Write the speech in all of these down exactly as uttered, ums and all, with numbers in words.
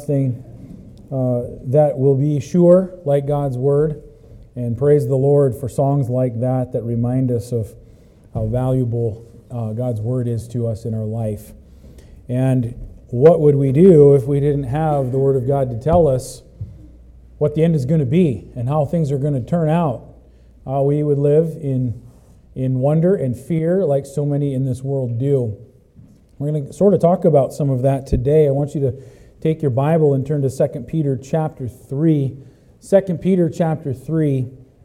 something uh, that will be sure, like God's Word. And praise the Lord for songs like that that remind us of how valuable uh, God's Word is to us in our life. And what would we do if we didn't have the Word of God to tell us what the end is going to be and how things are going to turn out? How we would live in, in wonder and fear like so many in this world do. We're going to sort of talk about some of that today. I want you to take your Bible and turn to Second Peter chapter three. Second Peter chapter three.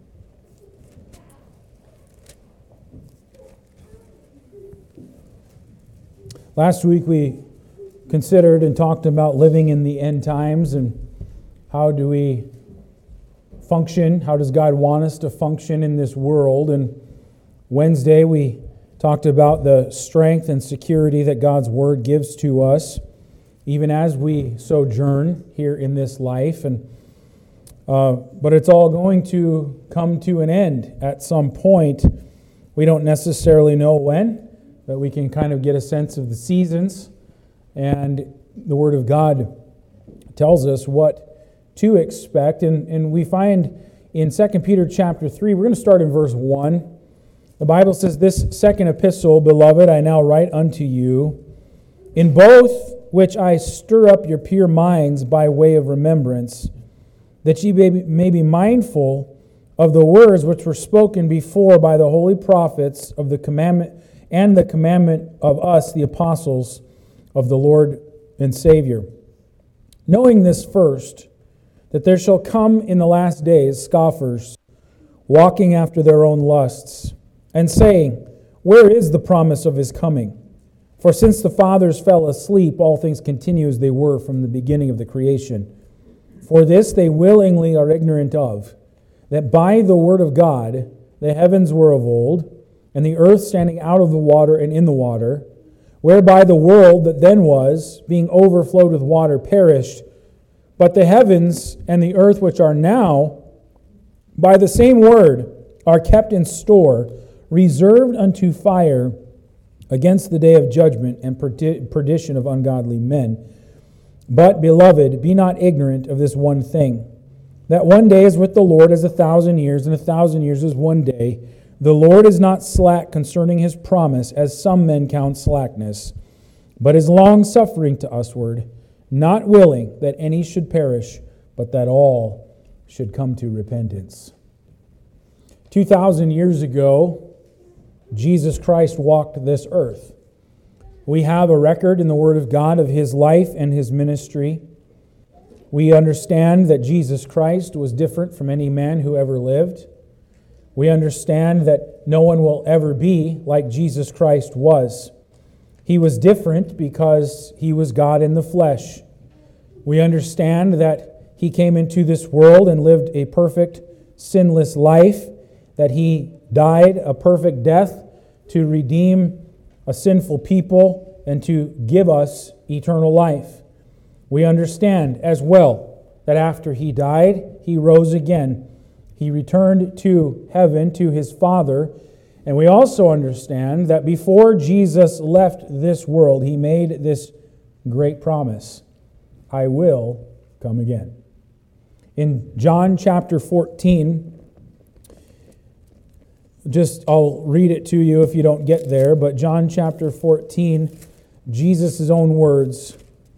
Last week we considered and talked about living in the end times and how do we function, how does God want us to function in this world. And Wednesday we talked about the strength and security that God's Word gives to us, even as we sojourn here in this life. And uh, but it's all going to come to an end at some point. We don't necessarily know when, but we can kind of get a sense of the seasons. And the Word of God tells us what to expect. And, and we find in Second Peter chapter three, we're going to start in verse one. The Bible says, "This second epistle, beloved, I now write unto you, in both which I stir up your pure minds by way of remembrance, that ye may be, may be mindful of the words which were spoken before by the holy prophets of the commandment and the commandment of us, the apostles of the Lord and Savior. Knowing this first, that there shall come in the last days scoffers, walking after their own lusts, and saying, Where is the promise of his coming? For since the fathers fell asleep, all things continue as they were from the beginning of the creation. For this they willingly are ignorant of, that by the word of God the heavens were of old, and the earth standing out of the water and in the water, whereby the world that then was, being overflowed with water, perished. But the heavens and the earth which are now, by the same word, are kept in store, reserved unto fire against the day of judgment and perdition of ungodly men. But, beloved, be not ignorant of this one thing, that one day is with the Lord as a thousand years, and a thousand years is one day. The Lord is not slack concerning his promise, as some men count slackness, but is long-suffering to usward, not willing that any should perish, but that all should come to repentance." Two thousand years ago, Jesus Christ walked this earth. We have a record in the Word of God of his life and his ministry. We understand that Jesus Christ was different from any man who ever lived. We understand that no one will ever be like Jesus Christ was. He was different because he was God in the flesh. We understand that he came into this world and lived a perfect, sinless life, that he died a perfect death to redeem a sinful people and to give us eternal life. We understand as well that after he died, he rose again. He returned to heaven, to his Father. And we also understand that before Jesus left this world, he made this great promise: I will come again. In John chapter fourteen, just I'll read it to you if you don't get there, but John chapter fourteen, Jesus' own words.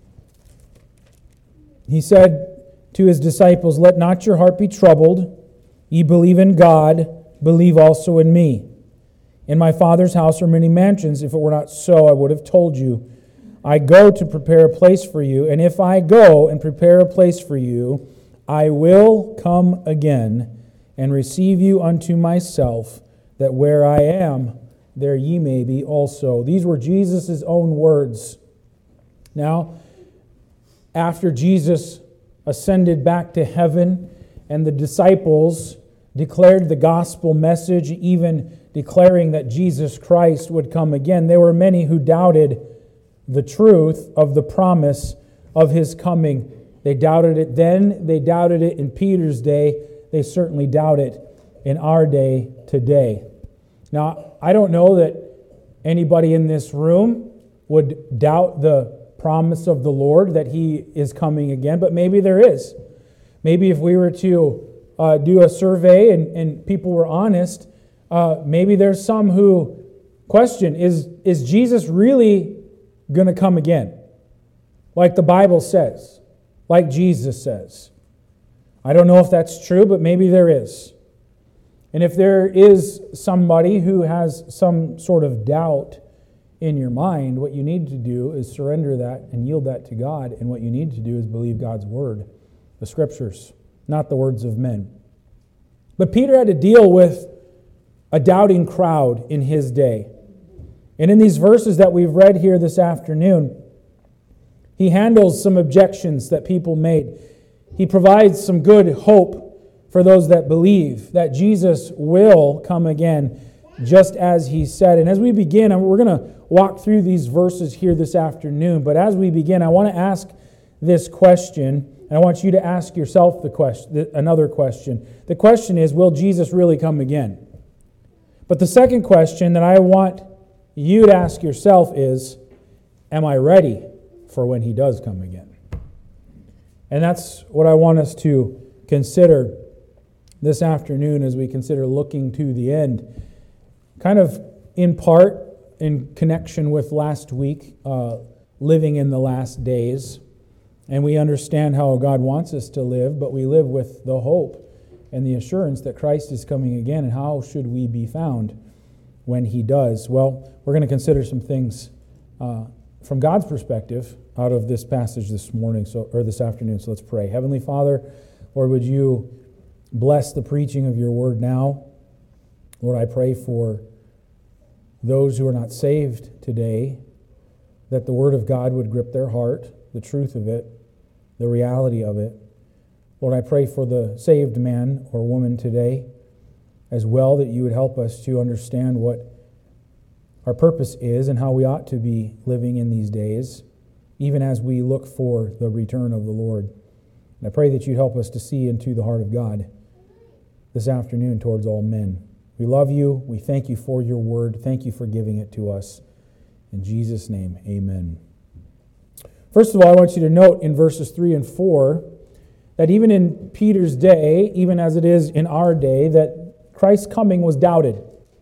He said to his disciples, "Let not your heart be troubled. Ye believe in God, believe also in me. In my Father's house are many mansions. If it were not so, I would have told you. I go to prepare a place for you, and if I go and prepare a place for you, I will come again and receive you unto myself, that where I am, there ye may be also." These were Jesus' own words. Now, after Jesus ascended back to heaven and the disciples declared the gospel message, even declaring that Jesus Christ would come again, there were many who doubted the truth of the promise of his coming. They doubted it then, they doubted it in Peter's day, they certainly doubt it in our day today. Now, I don't know that anybody in this room would doubt the promise of the Lord that He is coming again, but maybe there is. Maybe if we were to uh, do a survey and, and people were honest, uh, maybe there's some who question, is, is Jesus really going to come again? Like the Bible says, like Jesus says. I don't know if that's true, but maybe there is. And if there is somebody who has some sort of doubt in your mind, what you need to do is surrender that and yield that to God. And what you need to do is believe God's word, the Scriptures, not the words of men. But Peter had to deal with a doubting crowd in his day. And in these verses that we've read here this afternoon, he handles some objections that people made. He provides some good hope for those that believe that Jesus will come again, just as He said. And as we begin, we're going to walk through these verses here this afternoon. But as we begin, I want to ask this question, and I want you to ask yourself the question, another question. The question is, will Jesus really come again? But the second question that I want you to ask yourself is, am I ready for when He does come again? And that's what I want us to consider this afternoon as we consider looking to the end. Kind of in part in connection with last week, uh, living in the last days. And we understand how God wants us to live, but we live with the hope and the assurance that Christ is coming again. And how should we be found when He does? Well, we're going to consider some things uh, from God's perspective out of this passage this morning, so or this afternoon. So let's pray. Heavenly Father, Lord, would You bless the preaching of Your word now. Lord, I pray for those who are not saved today, that the word of God would grip their heart, the truth of it, the reality of it. Lord, I pray for the saved man or woman today as well, that You would help us to understand what our purpose is and how we ought to be living in these days, even as we look for the return of the Lord. And I pray that You'd help us to see into the heart of God this afternoon towards all men. We love You. We thank You for Your word. Thank You for giving it to us. In Jesus' name, amen. First of all, I want you to note in verses three and four that even in Peter's day, even as it is in our day, that Christ's coming was doubted.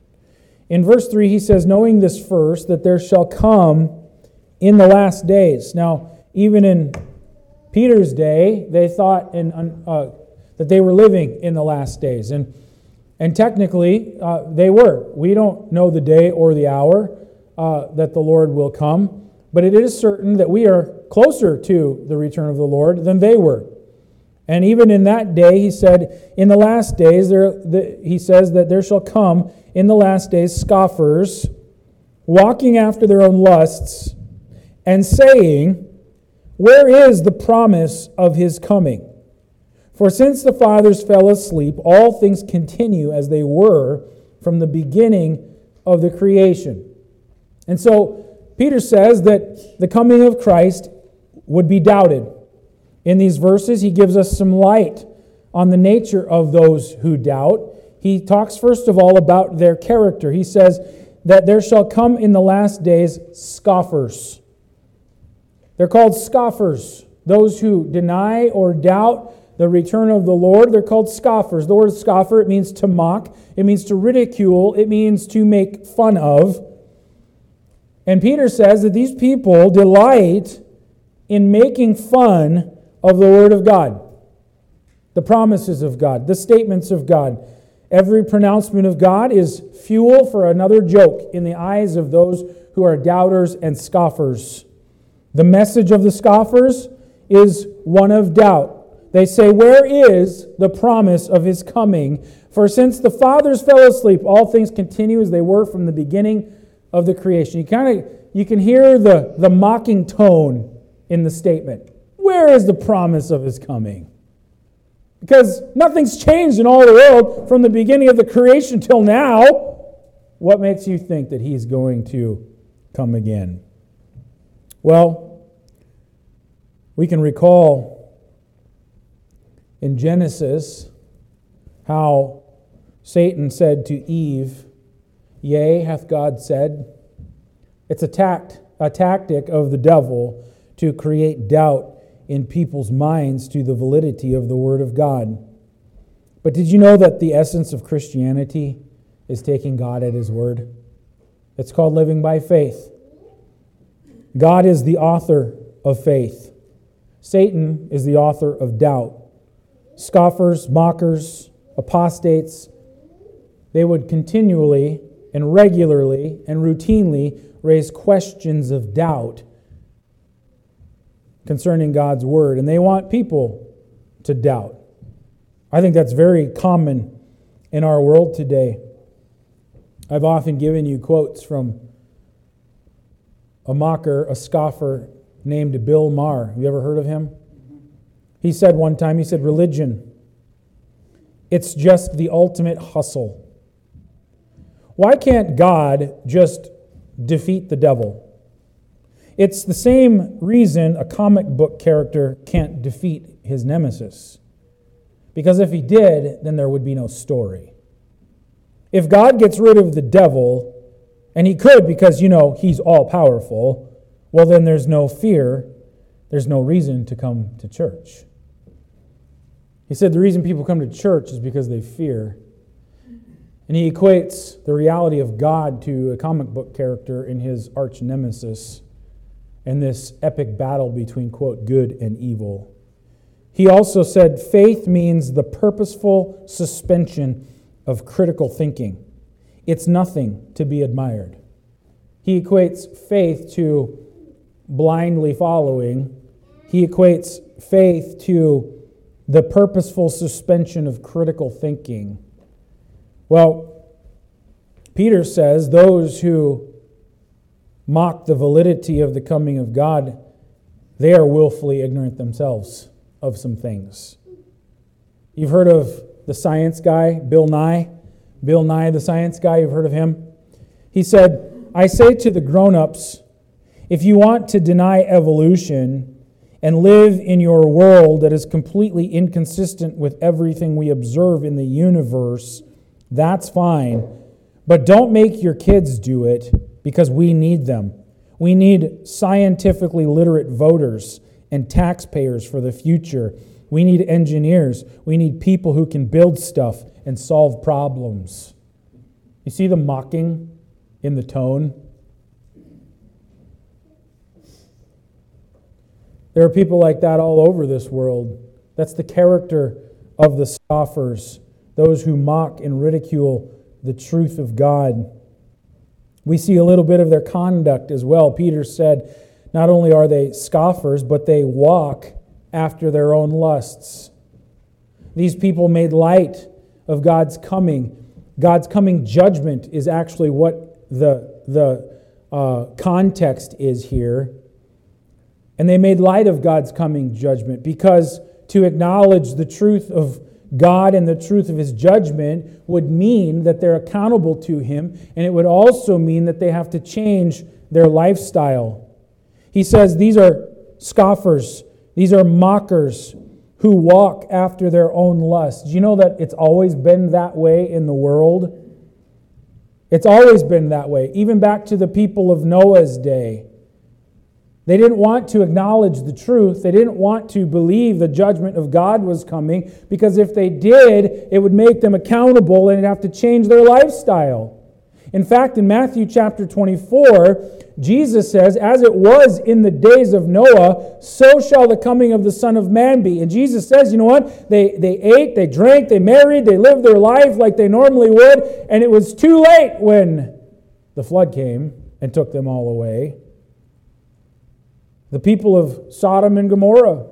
In verse three, he says, knowing this first, that there shall come in the last days. Now, even in Peter's day, they thought in, uh, that they were living in the last days. And, and technically, uh, they were. We don't know the day or the hour uh, that the Lord will come, but it is certain that we are closer to the return of the Lord than they were. And even in that day, he said, in the last days, there, the, he says that there shall come in the last days scoffers, walking after their own lusts, and saying, where is the promise of His coming? For since the fathers fell asleep, all things continue as they were from the beginning of the creation. And so Peter says that the coming of Christ would be doubted. In these verses, he gives us some light on the nature of those who doubt. He talks first of all about their character. He says that there shall come in the last days scoffers. They're called scoffers. Those who deny or doubt the return of the Lord, they're called scoffers. The word scoffer, it means to mock. It means to ridicule. It means to make fun of. And Peter says that these people delight in making fun of the Word of God, the promises of God, the statements of God. Every pronouncement of God is fuel for another joke in the eyes of those who are doubters and scoffers. The message of the scoffers is one of doubt. They say, where is the promise of His coming? For since the fathers fell asleep, all things continue as they were from the beginning of the creation. You kind of you can hear the, the mocking tone in the statement. Where is the promise of His coming? Because nothing's changed in all the world from the beginning of the creation till now. What makes you think that He's going to come again? Well, we can recall in Genesis how Satan said to Eve, yea, hath God said. It's a tact, a tactic of the devil to create doubt in people's minds to the validity of the Word of God. But did you know that the essence of Christianity is taking God at His word? It's called living by faith. God is the author of faith. Satan is the author of doubt. Scoffers, mockers, apostates, they would continually and regularly and routinely raise questions of doubt concerning God's word, and they want people to doubt. I think that's very common in our world today. I've often given you quotes from a mocker, a scoffer named Bill Maher. Have you ever heard of him? He said one time, he said, religion, it's just the ultimate hustle. Why can't God just defeat the devil? It's the same reason a comic book character can't defeat his nemesis. Because if he did, then there would be no story. If God gets rid of the devil, and He could because, you know, He's all-powerful, well, then there's no fear. There's no reason to come to church. He said the reason people come to church is because they fear. And he equates the reality of God to a comic book character in his arch nemesis and this epic battle between, quote, good and evil. He also said faith means the purposeful suspension of critical thinking. It's nothing to be admired. He equates faith to blindly following. He equates faith to the purposeful suspension of critical thinking. Well, Peter says those who mock the validity of the coming of God, they are willfully ignorant themselves of some things. You've heard of the science guy, Bill Nye? Bill Nye, the science guy, you've heard of him? He said, I say to the grown-ups, if you want to deny evolution and live in your world that is completely inconsistent with everything we observe in the universe, that's fine. But don't make your kids do it because we need them. We need scientifically literate voters and taxpayers for the future. We need engineers. We need people who can build stuff and solve problems. You see the mocking in the tone? There are people like that all over this world. That's the character of the scoffers, those who mock and ridicule the truth of God. We see a little bit of their conduct as well. Peter said, not only are they scoffers, but they walk after their own lusts. These people made light of God's coming. God's coming judgment is actually what the, the uh, context is here. And they made light of God's coming judgment because to acknowledge the truth of God and the truth of His judgment would mean that they're accountable to Him, and it would also mean that they have to change their lifestyle. He says these are scoffers, these are mockers who walk after their own lusts. Do you know that it's always been that way in the world? It's always been that way, even back to the people of Noah's day. They didn't want to acknowledge the truth. They didn't want to believe the judgment of God was coming because if they did, it would make them accountable and they'd have to change their lifestyle. In fact, in Matthew chapter twenty-four, Jesus says, as it was in the days of Noah, so shall the coming of the Son of Man be. And Jesus says, you know what? They, they ate, they drank, they married, they lived their life like they normally would, and it was too late when the flood came and took them all away. The people of Sodom and Gomorrah,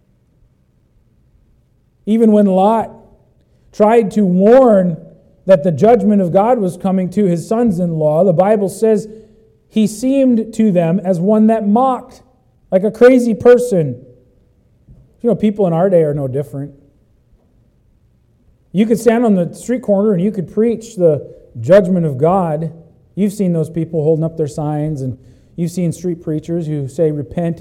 even when Lot tried to warn that the judgment of God was coming to his sons-in-law, the Bible says he seemed to them as one that mocked, like a crazy person. You know, people in our day are no different. You could stand on the street corner and you could preach the judgment of God. You've seen those people holding up their signs, and you've seen street preachers who say, repent,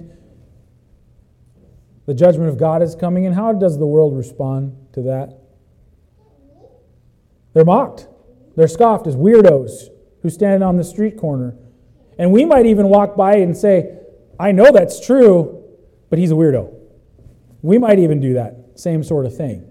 the judgment of God is coming. And how does the world respond to that? They're mocked. They're scoffed as weirdos who stand on the street corner. And we might even walk by and say, I know that's true, but he's a weirdo. We might even do that same sort of thing.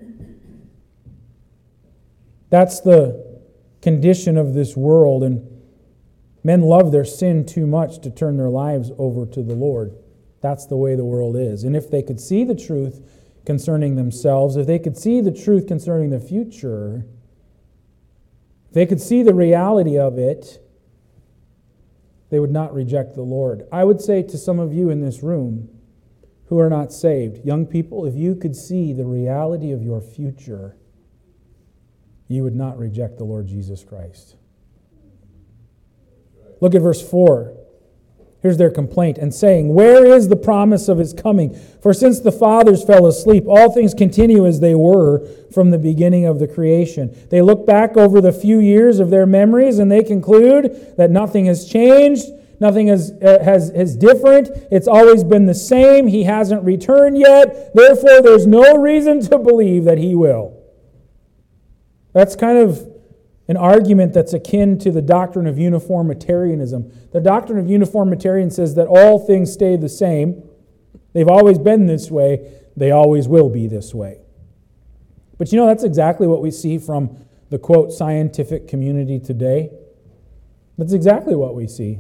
That's the condition of this world, and men love their sin too much to turn their lives over to the Lord. That's the way the world is. And if they could see the truth concerning themselves, if they could see the truth concerning the future, if they could see the reality of it, they would not reject the Lord. I would say to some of you in this room who are not saved, young people, if you could see the reality of your future, you would not reject the Lord Jesus Christ. Look at verse four. Here's their complaint, and saying, where is the promise of his coming? For since the fathers fell asleep, all things continue as they were from the beginning of the creation. They look back over the few years of their memories, and they conclude that nothing has changed, nothing is, uh, has, is different. It's always been the same. He hasn't returned yet. Therefore, there's no reason to believe that he will. That's kind of an argument that's akin to the doctrine of uniformitarianism. The doctrine of uniformitarian says that all things stay the same. They've always been this way. They always will be this way. But you know, that's exactly what we see from the, quote, scientific community today. That's exactly what we see.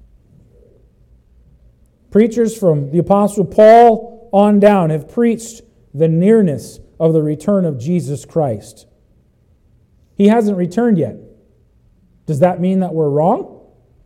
Preachers from the Apostle Paul on down have preached the nearness of the return of Jesus Christ. He hasn't returned yet. Does that mean that we're wrong?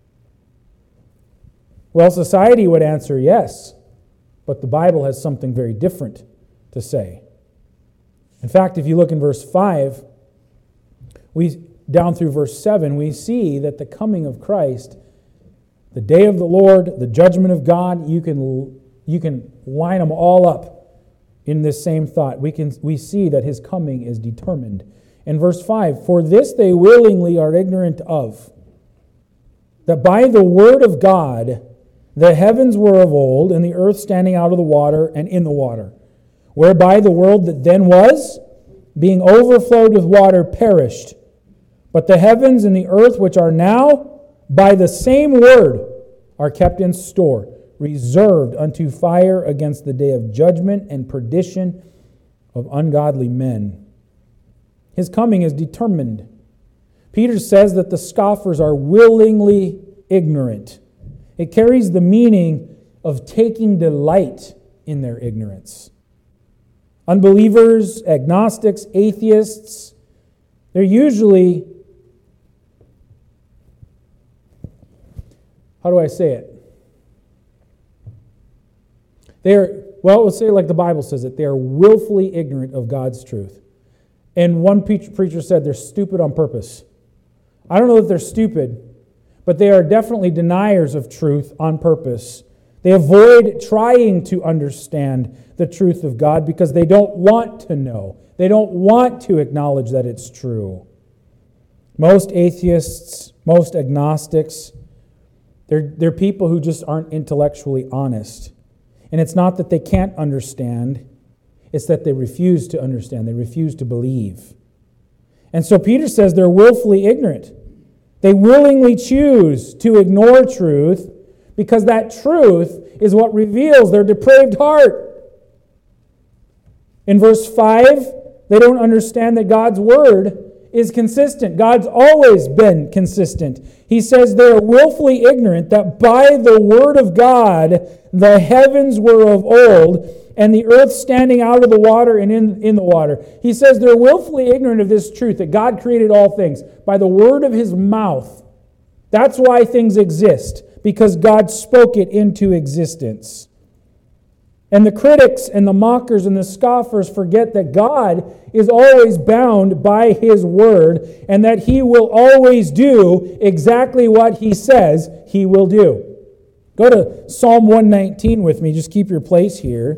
Well, society would answer yes, but the Bible has something very different to say. In fact, if you look in verse five, we down through verse seven, we see that the coming of Christ, the day of the Lord, the judgment of God, you can you can line them all up in this same thought. We can we see that his coming is determined. In verse five, for this they willingly are ignorant of, that by the word of God the heavens were of old, and the earth standing out of the water and in the water, whereby the world that then was, being overflowed with water, perished. But the heavens and the earth which are now, by the same word, are kept in store, reserved unto fire against the day of judgment and perdition of ungodly men. His coming is determined. Peter says that the scoffers are willingly ignorant. It carries the meaning of taking delight in their ignorance. Unbelievers, agnostics, atheists, they're usually, how do I say it? They're, well, let's say it like the Bible says it, they are willfully ignorant of God's truth. And one preacher said they're stupid on purpose. I don't know that they're stupid, but they are definitely deniers of truth on purpose. They avoid trying to understand the truth of God because they don't want to know. They don't want to acknowledge that it's true. Most atheists, most agnostics, they're, they're people who just aren't intellectually honest. And it's not that they can't understand. It's that they refuse to understand. They refuse to believe. And so Peter says they're willfully ignorant. They willingly choose to ignore truth because that truth is what reveals their depraved heart. In verse five, they don't understand that God's word is consistent. God's always been consistent. He says they are willfully ignorant that by the word of God the heavens were of old, and the earth standing out of the water and in, in the water. He says they're willfully ignorant of this truth, that God created all things by the word of his mouth. That's why things exist, because God spoke it into existence. And the critics and the mockers and the scoffers forget that God is always bound by his word, and that he will always do exactly what he says he will do. Go to Psalm one nineteen with me. Just keep your place here.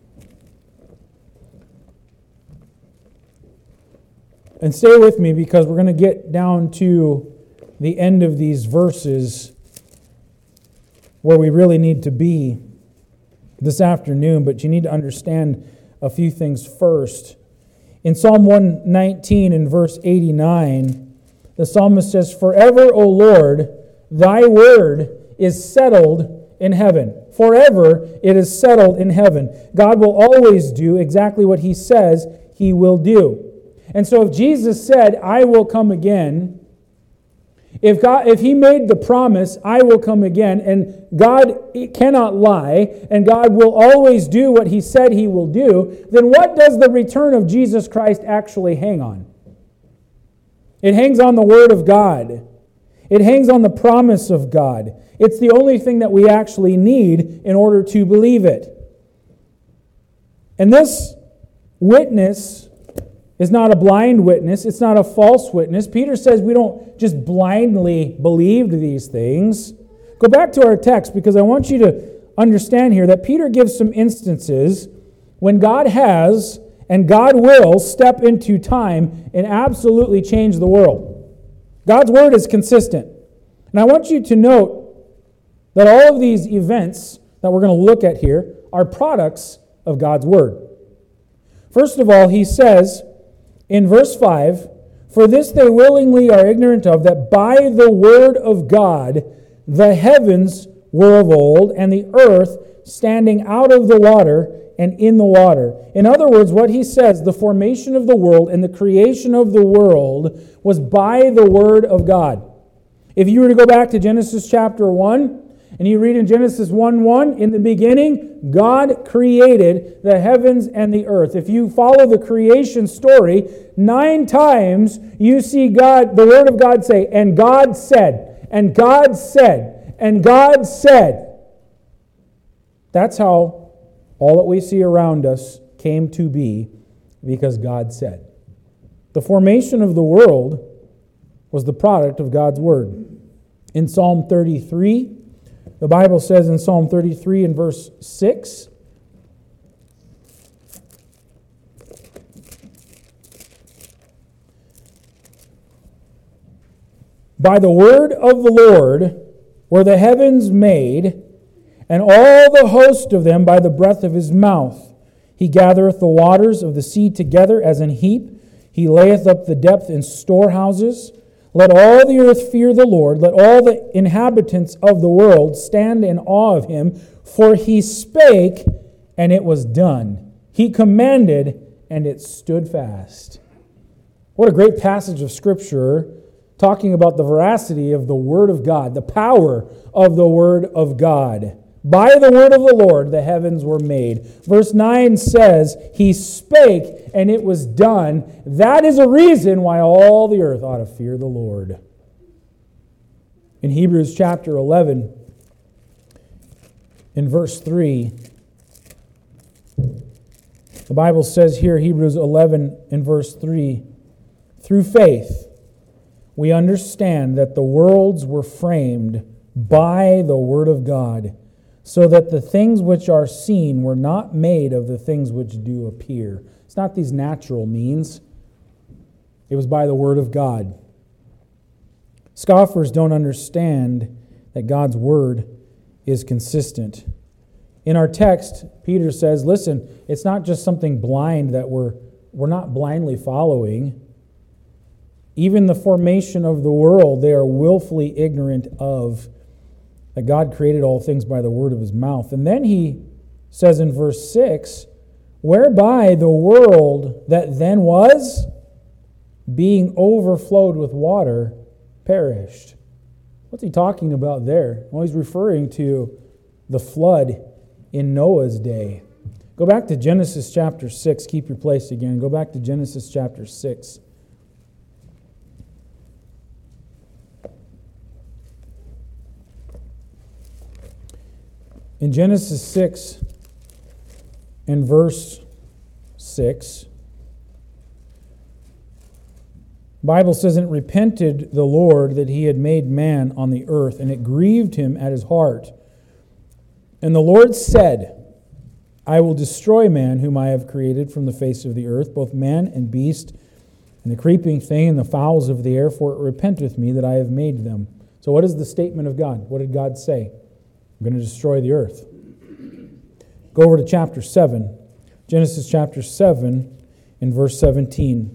And stay with me because we're going to get down to the end of these verses where we really need to be this afternoon, but you need to understand a few things first. In Psalm one nineteen and verse eighty-nine, the psalmist says, "Forever, O Lord, thy word is settled in heaven. Forever it is settled in heaven. God will always do exactly what He says He will do. And so if Jesus said, I will come again, if God, if He made the promise, I will come again, and God cannot lie, and God will always do what He said He will do, then what does the return of Jesus Christ actually hang on? It hangs on the Word of God. It hangs on the promise of God. It's the only thing that we actually need in order to believe it. And this witness is not a blind witness. It's not a false witness. Peter says we don't just blindly believe these things. Go back to our text, because I want you to understand here that Peter gives some instances when God has and God will step into time and absolutely change the world. God's word is consistent. And I want you to note that all of these events that we're going to look at here are products of God's word. First of all, he says in verse five, for this they willingly are ignorant of, that by the word of God the heavens were of old, and the earth standing out of the water and in the water. In other words, what he says, the formation of the world and the creation of the world was by the word of God. If you were to go back to Genesis chapter one, and you read in Genesis one one, in the beginning, God created the heavens and the earth. If you follow the creation story, nine times you see God, the word of God say, and God said, and God said, and God said. That's how all that we see around us came to be, because God said. The formation of the world was the product of God's word. In Psalm thirty-three, the Bible says in Psalm thirty-three and verse six, by the word of the Lord were the heavens made, and all the host of them by the breath of his mouth. He gathereth the waters of the sea together as an heap. He layeth up the depth in storehouses. Let all the earth fear the Lord. Let all the inhabitants of the world stand in awe of him. For he spake, and it was done. He commanded, and it stood fast. What a great passage of Scripture, talking about the veracity of the Word of God, the power of the Word of God. By the word of the Lord the heavens were made. Verse nine says, he spake, and it was done. That is a reason why all the earth ought to fear the Lord. In Hebrews chapter eleven, in verse three, the Bible says here, Hebrews eleven in verse three, through faith we understand that the worlds were framed by the word of God, so that the things which are seen were not made of the things which do appear. It's not these natural means. It was by the word of God. Scoffers don't understand that God's word is consistent. In our text, Peter says, listen, it's not just something blind that we're, we're not blindly following. Even the formation of the world, they are willfully ignorant of, that God created all things by the word of his mouth. And then he says in verse six, whereby the world that then was, being overflowed with water, perished. What's he talking about there? Well, he's referring to the flood in Noah's day. Go back to Genesis chapter six. Keep your place again. Go back to Genesis chapter six. In Genesis six and verse six, the Bible says, and it repented the Lord that he had made man on the earth, and it grieved him at his heart. And the Lord said, I will destroy man whom I have created from the face of the earth, both man and beast, and the creeping thing and the fowls of the air, for it repenteth me that I have made them. So what is the statement of God? What did God say? I'm going to destroy the earth. Go over to chapter seven. Genesis chapter seven in verse seventeen.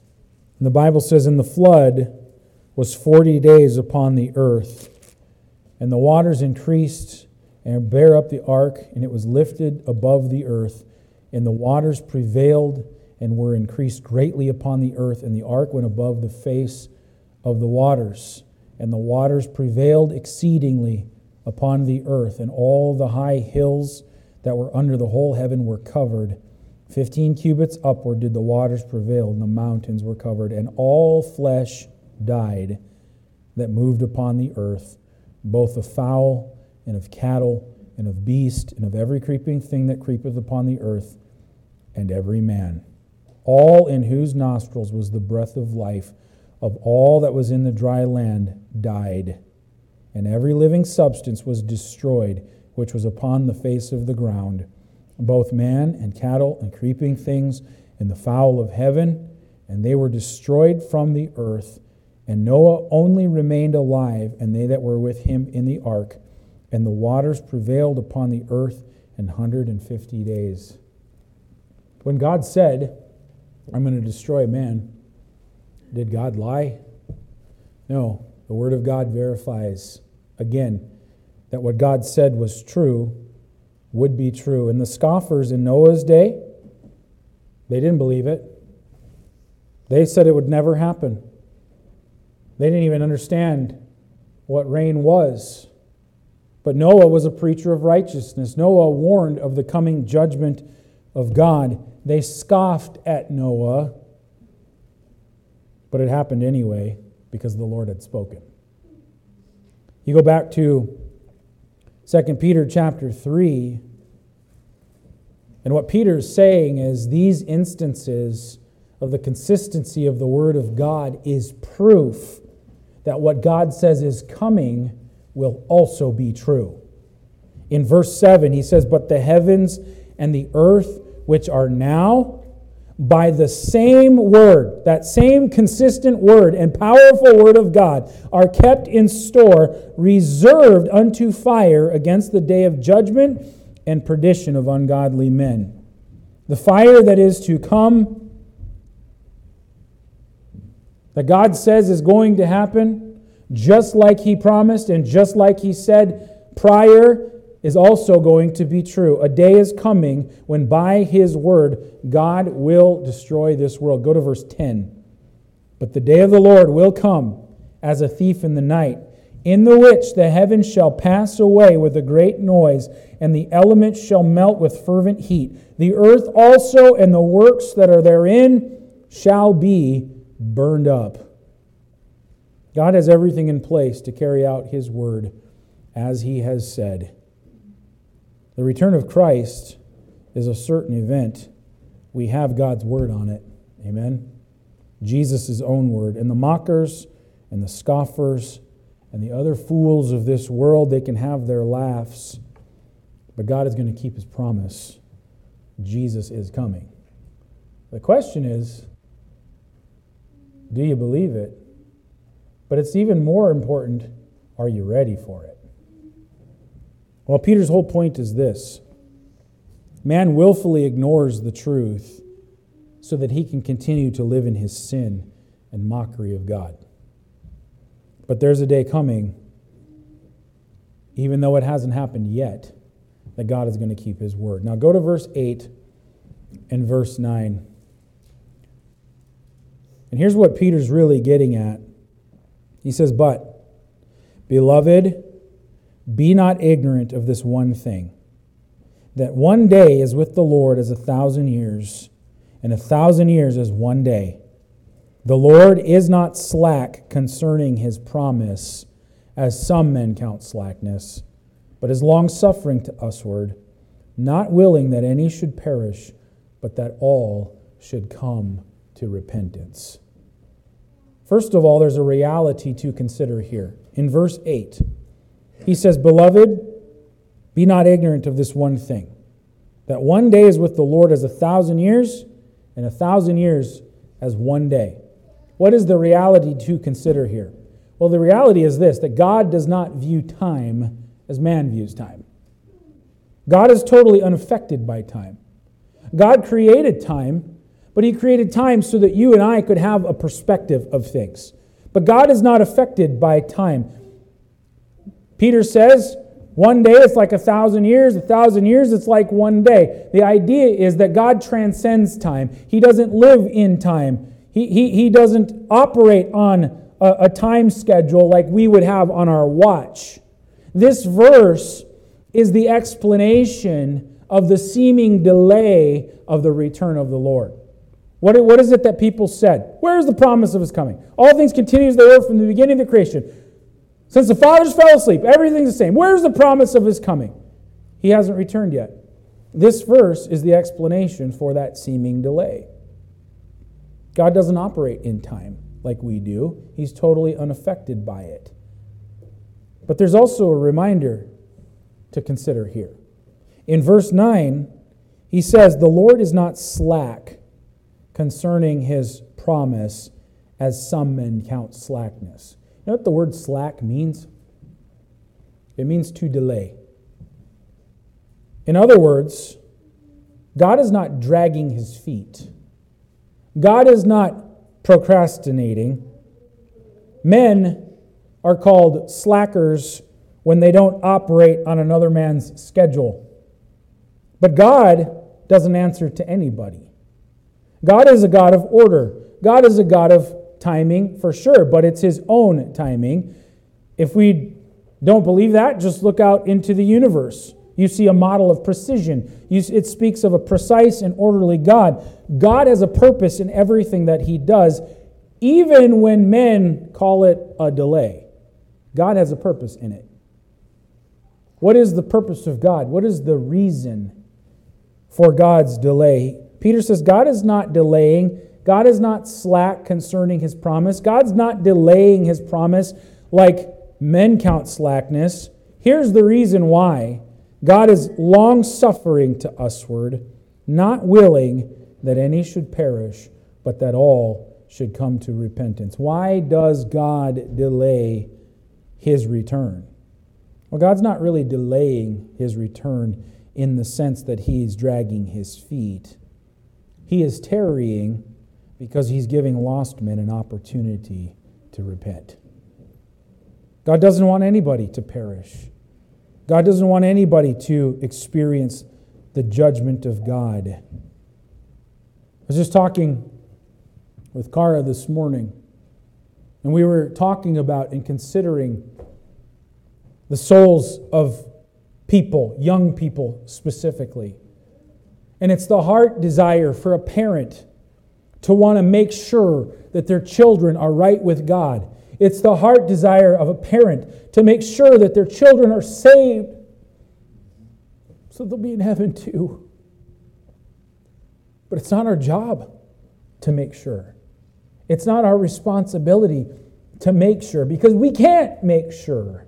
And the Bible says, and the flood was forty days upon the earth. And the waters increased and bare up the ark, and it was lifted above the earth. And the waters prevailed and were increased greatly upon the earth, and the ark went above the face of the waters. And the waters prevailed exceedingly upon the earth, and all the high hills that were under the whole heaven were covered. Fifteen cubits upward did the waters prevail, and the mountains were covered, and all flesh died that moved upon the earth, both of fowl and of cattle and of beast and of every creeping thing that creepeth upon the earth, and every man, all in whose nostrils was the breath of life, of all that was in the dry land, died. And every living substance was destroyed, which was upon the face of the ground, both man and cattle and creeping things and the fowl of heaven, and they were destroyed from the earth. And Noah only remained alive, and they that were with him in the ark. And the waters prevailed upon the earth an hundred and fifty days. When God said, I'm going to destroy man, did God lie? No. The Word of God verifies, again, that what God said was true would be true. And the scoffers in Noah's day, they didn't believe it. They said it would never happen. They didn't even understand what rain was. But Noah was a preacher of righteousness. Noah warned of the coming judgment of God. They scoffed at Noah, but it happened anyway because the Lord had spoken. You go back to Second Peter chapter three, and what Peter's saying is these instances of the consistency of the Word of God is proof that what God says is coming will also be true. In verse seven, he says, But the heavens and the earth, which are now, by the same word, that same consistent word and powerful word of God, are kept in store, reserved unto fire against the day of judgment and perdition of ungodly men. The fire that is to come, that God says is going to happen, just like He promised and just like He said prior, is also going to be true. A day is coming when by His word God will destroy this world. Go to verse ten. But the day of the Lord will come as a thief in the night, in the which the heavens shall pass away with a great noise, and the elements shall melt with fervent heat. The earth also and the works that are therein shall be burned up. God has everything in place to carry out His word as He has said. The return of Christ is a certain event. We have God's word on it. Amen? Jesus' own word. And the mockers and the scoffers and the other fools of this world, they can have their laughs. But God is going to keep His promise. Jesus is coming. The question is, do you believe it? But it's even more important, are you ready for it? Well, Peter's whole point is this. Man willfully ignores the truth so that he can continue to live in his sin and mockery of God. But there's a day coming, even though it hasn't happened yet, that God is going to keep His word. Now go to verse eight and verse nine. And here's what Peter's really getting at. He says, But, beloved, be not ignorant of this one thing, that one day is with the Lord as a thousand years, and a thousand years as one day. The Lord is not slack concerning His promise, as some men count slackness, but is longsuffering to usward, not willing that any should perish, but that all should come to repentance. First of all, there's a reality to consider here. In verse eight, he says, Beloved, be not ignorant of this one thing, that one day is with the Lord as a thousand years, and a thousand years as one day. What is the reality to consider here? Well, the reality is this, that God does not view time as man views time. God is totally unaffected by time. God created time, but He created time so that you and I could have a perspective of things. But God is not affected by time. Peter says, one day it's like a thousand years, a thousand years it's like one day. The idea is that God transcends time. He doesn't live in time. He, he, he doesn't operate on a, a time schedule like we would have on our watch. This verse is the explanation of the seeming delay of the return of the Lord. What, what is it that people said? Where is the promise of His coming? All things continue as they were from the beginning of the creation. Since the fathers fell asleep, everything's the same. Where's the promise of His coming? He hasn't returned yet. This verse is the explanation for that seeming delay. God doesn't operate in time like we do. He's totally unaffected by it. But there's also a reminder to consider here. In verse nine, he says, "The Lord is not slack concerning His promise, as some men count slackness." You know what the word slack means? It means to delay. In other words, God is not dragging His feet. God is not procrastinating. Men are called slackers when they don't operate on another man's schedule. But God doesn't answer to anybody. God is a God of order. God is a God of timing, for sure, but it's His own timing. If we don't believe that, just look out into the universe. You see a model of precision. You, it speaks of a precise and orderly God. God has a purpose in everything that He does, even when men call it a delay. God has a purpose in it. What is the purpose of God? What is the reason for God's delay? Peter says God is not delaying. God is not slack concerning His promise. God's not delaying His promise like men count slackness. Here's the reason why. God is long-suffering to usward, not willing that any should perish, but that all should come to repentance. Why does God delay His return? Well, God's not really delaying His return in the sense that He's dragging His feet. He is tarrying because He's giving lost men an opportunity to repent. God doesn't want anybody to perish. God doesn't want anybody to experience the judgment of God. I was just talking with Cara this morning, and we were talking about and considering the souls of people, young people specifically. And it's the heart desire for a parent to want to make sure that their children are right with God. It's the heart desire of a parent to make sure that their children are saved so they'll be in heaven too. But it's not our job to make sure. It's not our responsibility to make sure, because we can't make sure.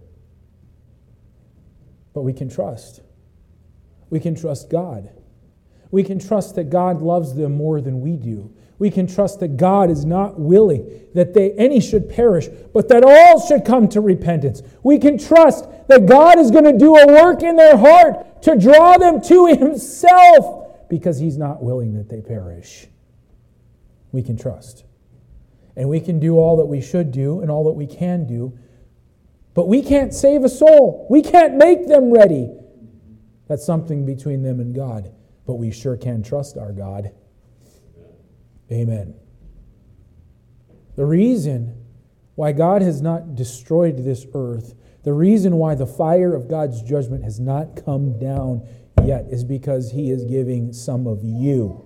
But we can trust. We can trust God. We can trust that God loves them more than we do. We can trust that God is not willing that they any should perish, but that all should come to repentance. We can trust that God is going to do a work in their heart to draw them to Himself, because He's not willing that they perish. We can trust. And we can do all that we should do and all that we can do, but we can't save a soul. We can't make them ready. That's something between them and God. But we sure can trust our God. Amen. The reason why God has not destroyed this earth, the reason why the fire of God's judgment has not come down yet, is because He is giving some of you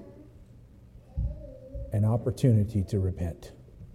an opportunity to repent.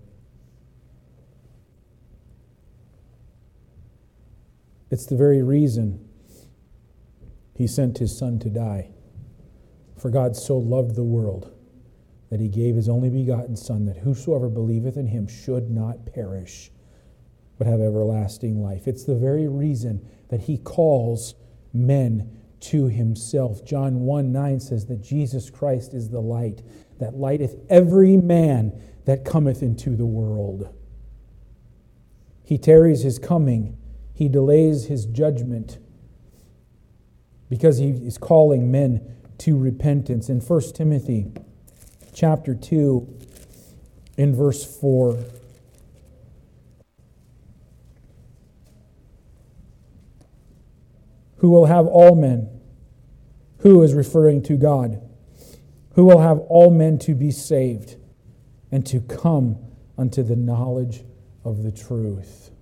It's the very reason He sent His Son to die. For God so loved the world that He gave His only begotten Son, that whosoever believeth in Him should not perish, but have everlasting life. It's the very reason that He calls men to Himself. John one nine says that Jesus Christ is the light that lighteth every man that cometh into the world. He tarries His coming. He delays His judgment because He is calling men to repentance. In First Timothy chapter two, in verse four, who will have all men, who is referring to God, who will have all men to be saved and to come unto the knowledge of the truth.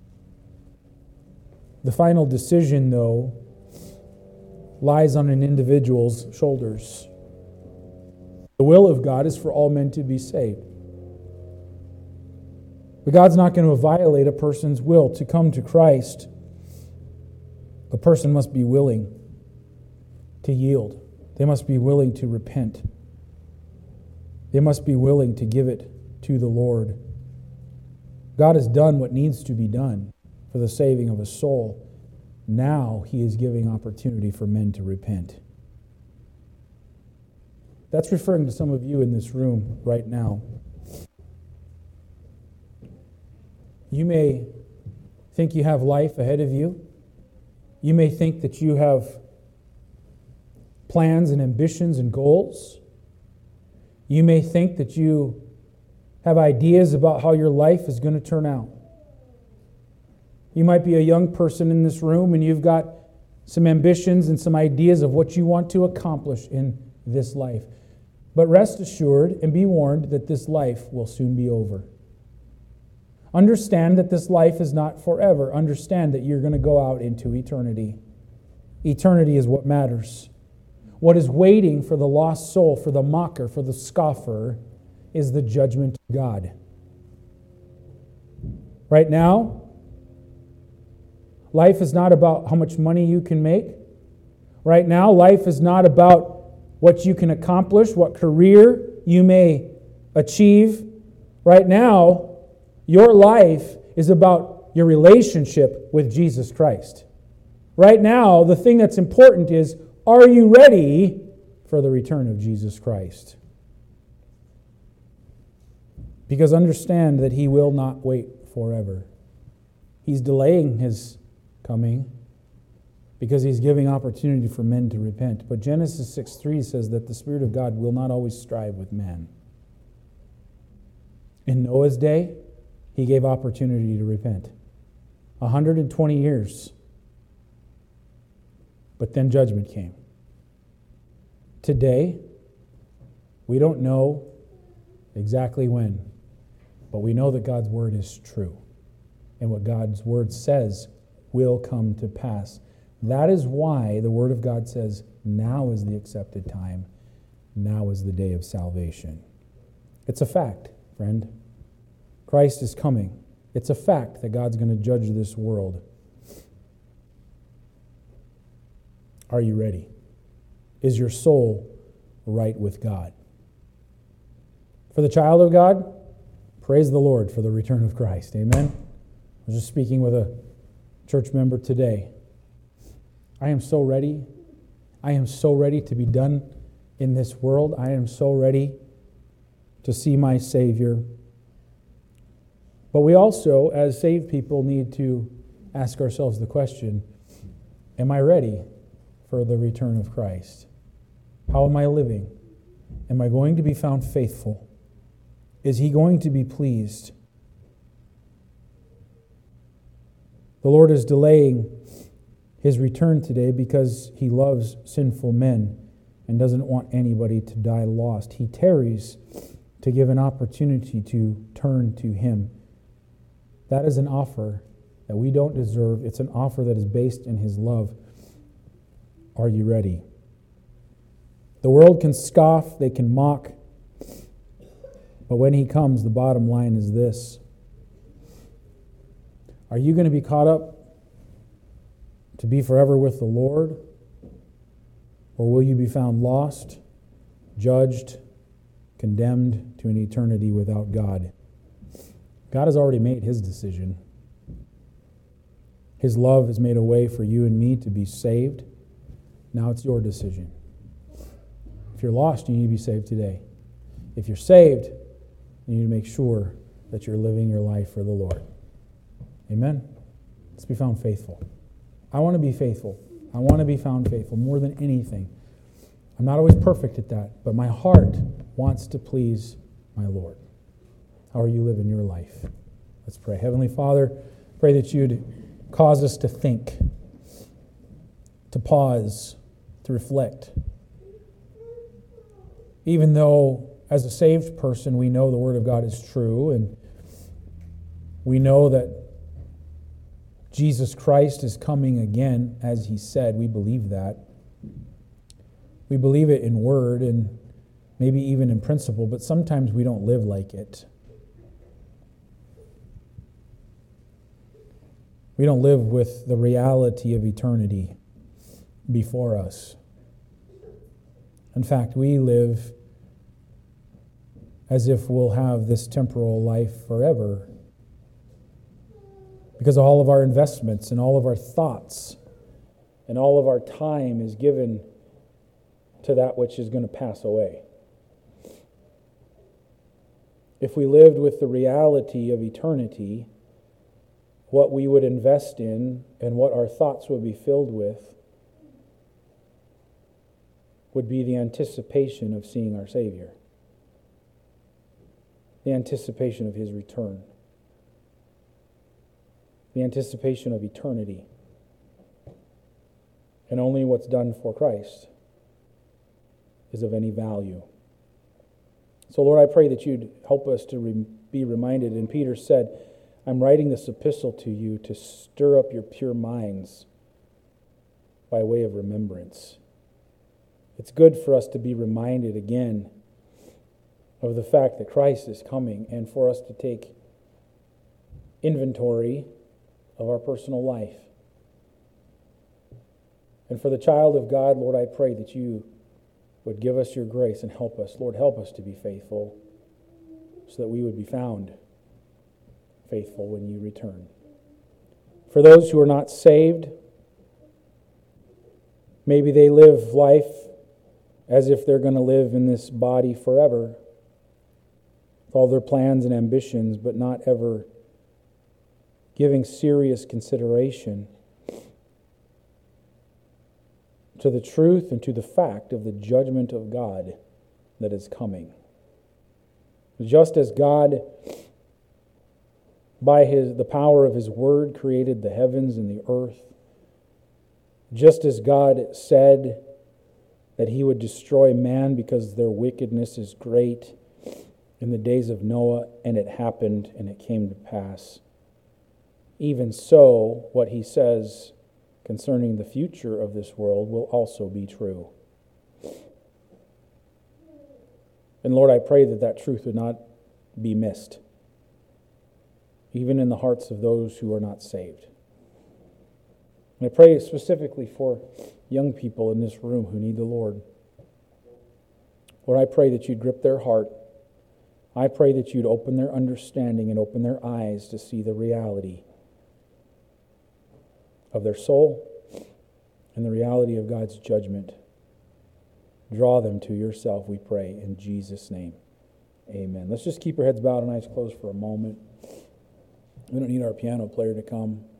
The final decision, though, lies on an individual's shoulders. The will of God is for all men to be saved. But God's not going to violate a person's will to come to Christ. A person must be willing to yield. They must be willing to repent. They must be willing to give it to the Lord. God has done what needs to be done for the saving of a soul. Now He is giving opportunity for men to repent. That's referring to some of you in this room right now. You may think you have life ahead of you. You may think that you have plans and ambitions and goals. You may think that you have ideas about how your life is going to turn out. You might be a young person in this room and you've got some ambitions and some ideas of what you want to accomplish in this life. But rest assured and be warned that this life will soon be over. Understand that this life is not forever. Understand that you're going to go out into eternity. Eternity is what matters. What is waiting for the lost soul, for the mocker, for the scoffer, is the judgment of God. Right now, life is not about how much money you can make. Right now, life is not about what you can accomplish, what career you may achieve. Right now, your life is about your relationship with Jesus Christ. Right now, the thing that's important is, are you ready for the return of Jesus Christ? Because understand that He will not wait forever. He's delaying His coming because He's giving opportunity for men to repent. But Genesis six three says that the Spirit of God will not always strive with man. In Noah's day, He gave opportunity to repent. one hundred twenty years. But then judgment came. Today, we don't know exactly when, but we know that God's word is true. And what God's word says will come to pass. That is why the word of God says, now is the accepted time. Now is the day of salvation. It's a fact, friend. Christ is coming. It's a fact that God's going to judge this world. Are you ready? Is your soul right with God? For the child of God, praise the Lord for the return of Christ. Amen? I was just speaking with a church member today. I am so ready. I am so ready to be done in this world. I am so ready to see my Savior. But we also, as saved people, need to ask ourselves the question, am I ready for the return of Christ? How am I living? Am I going to be found faithful? Is He going to be pleased? The Lord is delaying His return today because He loves sinful men and doesn't want anybody to die lost. He tarries to give an opportunity to turn to Him. That is an offer that we don't deserve. It's an offer that is based in His love. Are you ready? The world can scoff, they can mock, but when He comes, the bottom line is this. Are you going to be caught up to be forever with the Lord? Or will you be found lost, judged, condemned to an eternity without God? God has already made His decision. His love has made a way for you and me to be saved. Now it's your decision. If you're lost, you need to be saved today. If you're saved, you need to make sure that you're living your life for the Lord. Amen? Let's be found faithful. I want to be faithful. I want to be found faithful more than anything. I'm not always perfect at that, but my heart wants to please my Lord. How are you living your life? Let's pray. Heavenly Father, pray that you'd cause us to think. to pause, to reflect. Even though as a saved person we know the Word of God is true and we know that Jesus Christ is coming again, as He said, we believe that. We believe it in word and maybe even in principle, but sometimes we don't live like it. We don't live with the reality of eternity before us. In fact, we live as if we'll have this temporal life forever because all of our investments and all of our thoughts and all of our time is given to that which is going to pass away. If we lived with the reality of eternity, what we would invest in and what our thoughts would be filled with would be the anticipation of seeing our Savior, the anticipation of His return, the anticipation of eternity, and only what's done for Christ is of any value. So, Lord, I pray that You'd help us to re- be reminded. And Peter said, I'm writing this epistle to you to stir up your pure minds by way of remembrance. It's good for us to be reminded again of the fact that Christ is coming and for us to take inventory of our personal life. And for the child of God, Lord, I pray that You would give us Your grace and help us. Lord, help us to be faithful so that we would be found faithful when You return. For those who are not saved, maybe they live life as if they're going to live in this body forever, with all their plans and ambitions, but not ever giving serious consideration to the truth and to the fact of the judgment of God that is coming. Just as God, by his, the power of His Word, created the heavens and the earth, just as God said that He would destroy man because their wickedness is great in the days of Noah, and it happened and it came to pass. Even so, what He says concerning the future of this world will also be true. And Lord, I pray that that truth would not be missed, even in the hearts of those who are not saved. And I pray specifically for young people in this room who need the Lord. Lord, I pray that You'd grip their heart. I pray that You'd open their understanding and open their eyes to see the reality of their soul and the reality of God's judgment. Draw them to Yourself, we pray, in Jesus' name. Amen. Let's just keep our heads bowed and eyes closed for a moment. We don't need our piano player to come.